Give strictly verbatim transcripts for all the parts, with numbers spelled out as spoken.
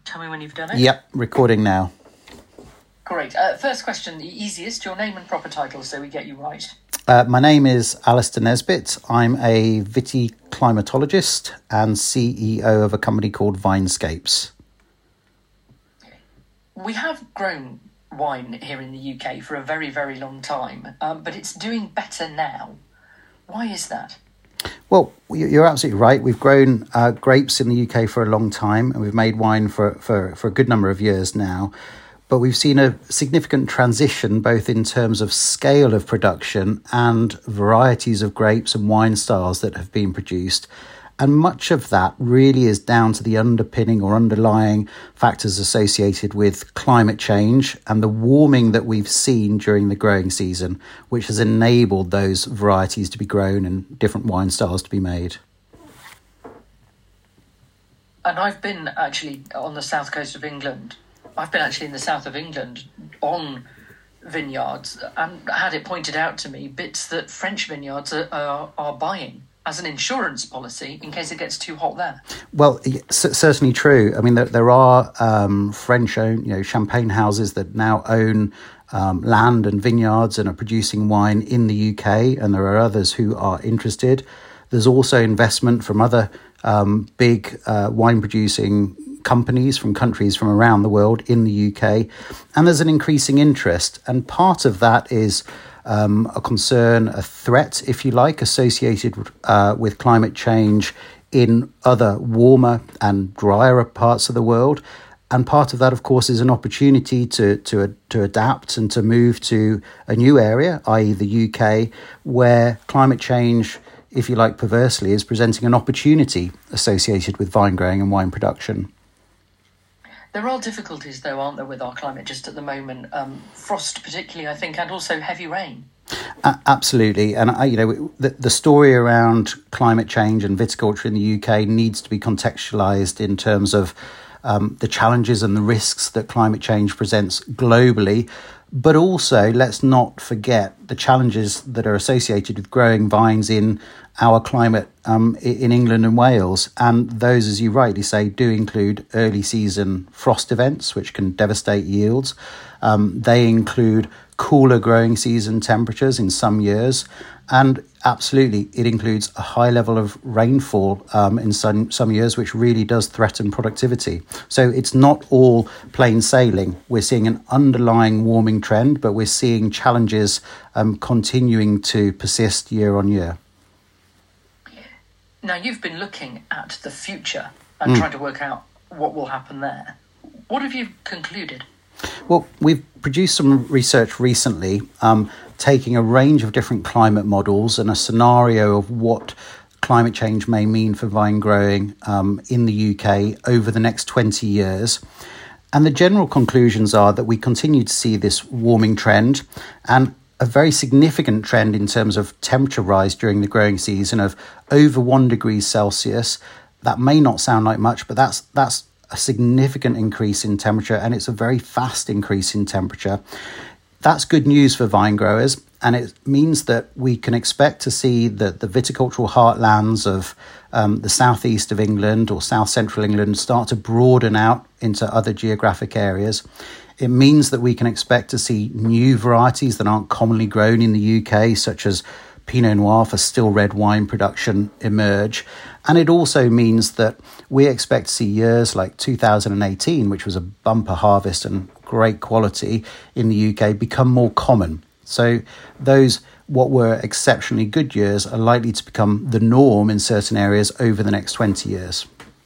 Tell me when you've done it. Yep, recording now. Great. Uh, first question, the easiest, your name and proper title so we get you right. Uh, my name is Alistair Nesbitt. I'm a viticlimatologist and C E O of a company called Vinescapes. We have grown wine here in the U K for a very, very long time, um, but it's doing better now. Why is that? Well, you're absolutely right. We've grown uh, grapes in the U K for a long time, and we've made wine for, for, for a good number of years now. But we've seen a significant transition both in terms of scale of production and varieties of grapes and wine styles that have been produced. And much of that really is down to the underpinning or underlying factors associated with climate change and the warming that we've seen during the growing season, which has enabled those varieties to be grown and different wine styles to be made. And I've been actually on the south coast of England. I've been actually in the south of England on vineyards and had it pointed out to me bits that French vineyards are, are, are buying as an insurance policy in case it gets too hot there. Well, c- certainly true. I mean, there, there are um, French-owned, you know, champagne houses that now own um, land and vineyards and are producing wine in the U K, and there are others who are interested. There's also investment from other um, big uh, wine-producing companies from countries from around the world in the U K, and there's an increasing interest. And part of that is Um, a concern, a threat, if you like, associated uh, with climate change in other warmer and drier parts of the world. And part of that, of course, is an opportunity to to to adapt and to move to a new area, that is the U K, where climate change, if you like, perversely, is presenting an opportunity associated with vine growing and wine production. There are difficulties, though, aren't there, with our climate just at the moment? Um, frost, particularly, I think, and also heavy rain. Uh, absolutely. And, uh, you know, the, the story around climate change and viticulture in the U K needs to be contextualised in terms of um, the challenges and the risks that climate change presents globally. But also, let's not forget the challenges that are associated with growing vines in our climate um, in England and Wales. And those, as you rightly say, do include early season frost events, which can devastate yields. Um, they include cooler growing season temperatures in some years. And absolutely, it includes a high level of rainfall um, in some, some years, which really does threaten productivity. So it's not all plain sailing. We're seeing an underlying warming trend, but we're seeing challenges um, continuing to persist year on year. Now, you've been looking at the future and mm. trying to work out what will happen there. What have you concluded? Well, we've produced some research recently, um, taking a range of different climate models and a scenario of what climate change may mean for vine growing um, in the U K over the next twenty years. And the general conclusions are that we continue to see this warming trend and a very significant trend in terms of temperature rise during the growing season of over one degree Celsius. That may not sound like much, but that's that's a significant increase in temperature, and it's a very fast increase in temperature. That's good news for vine growers, and it means that we can expect to see that the viticultural heartlands of um, the southeast of England or south central England start to broaden out into other geographic areas. It means that we can expect to see new varieties that aren't commonly grown in the U K, such as Pinot Noir for still red wine production, emerge. And it also means that we expect to see years like two thousand eighteen, which was a bumper harvest and great quality in the U K, become more common. So those what were exceptionally good years are likely to become the norm in certain areas over the next twenty years.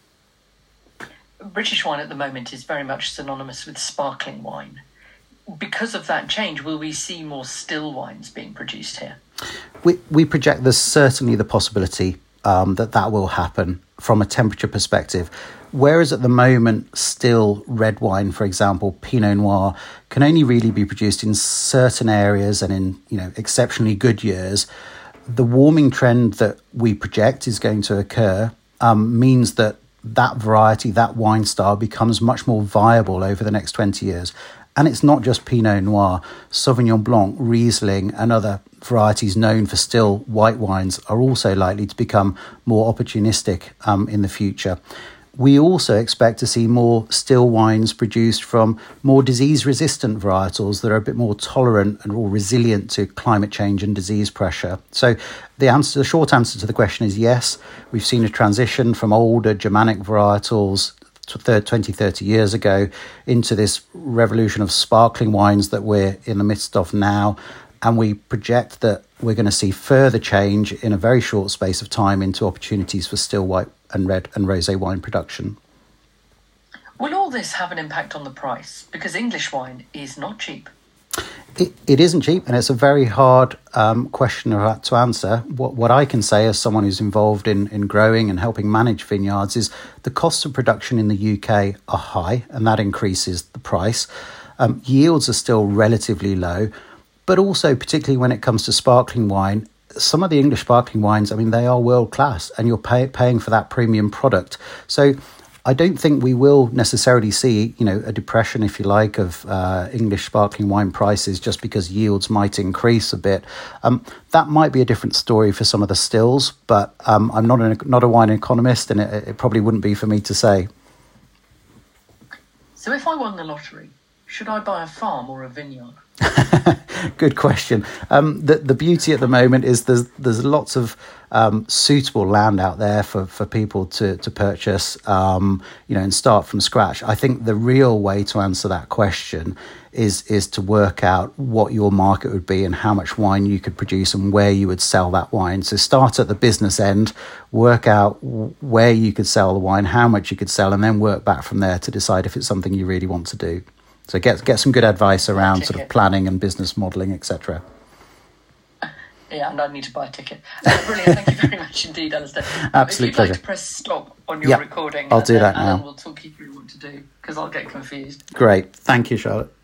British wine at the moment is very much synonymous with sparkling wine. Because of that change, will we see more still wines being produced here? We we project there's certainly the possibility um, that that will happen from a temperature perspective. Whereas at the moment, still red wine, for example, Pinot Noir, can only really be produced in certain areas and in, you know, exceptionally good years. The warming trend that we project is going to occur um, means that that variety, that wine style becomes much more viable over the next twenty years. And it's not just Pinot Noir. Sauvignon Blanc, Riesling and other varieties known for still white wines are also likely to become more opportunistic um, in the future. we also expect to see more still wines produced from more disease-resistant varietals that are a bit more tolerant and more resilient to climate change and disease pressure. So the answer, the short answer to the question is yes. We've seen a transition from older Germanic varietals twenty, thirty years ago into this revolution of sparkling wines that we're in the midst of now. And we project that we're going to see further change in a very short space of time into opportunities for still white and red and rosé wine production. Will all this have an impact on the price? Because English wine is not cheap. It, it isn't cheap, and it's a very hard um, question to answer. What what I can say as someone who's involved in, in growing and helping manage vineyards is the costs of production in the U K are high, and that increases the price. Um, yields are still relatively low, but also particularly when it comes to sparkling wine, some of the English sparkling wines, I mean, they are world class, and you're pay, paying for that premium product. So I don't think we will necessarily see, you know, a depression, if you like, of uh, English sparkling wine prices just because yields might increase a bit. Um, that might be a different story for some of the stills, but um, I'm not a, not a wine economist, and it, it probably wouldn't be for me to say. So if I won the lottery, should I buy a farm or a vineyard? Good question. Um, the the beauty at the moment is there's there's lots of um, suitable land out there for, for people to to purchase, um, you know, and start from scratch. I think the real way to answer that question is is to work out what your market would be and how much wine you could produce and where you would sell that wine. So start at the business end, work out where you could sell the wine, how much you could sell, and then work back from there to decide if it's something you really want to do. So get get some good advice around sort of planning and business modelling, et cetera. Yeah, and I need to buy a ticket. Uh, brilliant, thank you very much indeed, Alistair. Um, Absolute if you'd pleasure. like to press stop on your yep, recording, I'll do then that now. Alan will talk you through what to do, because I'll get confused. Great, thank you, Charlotte.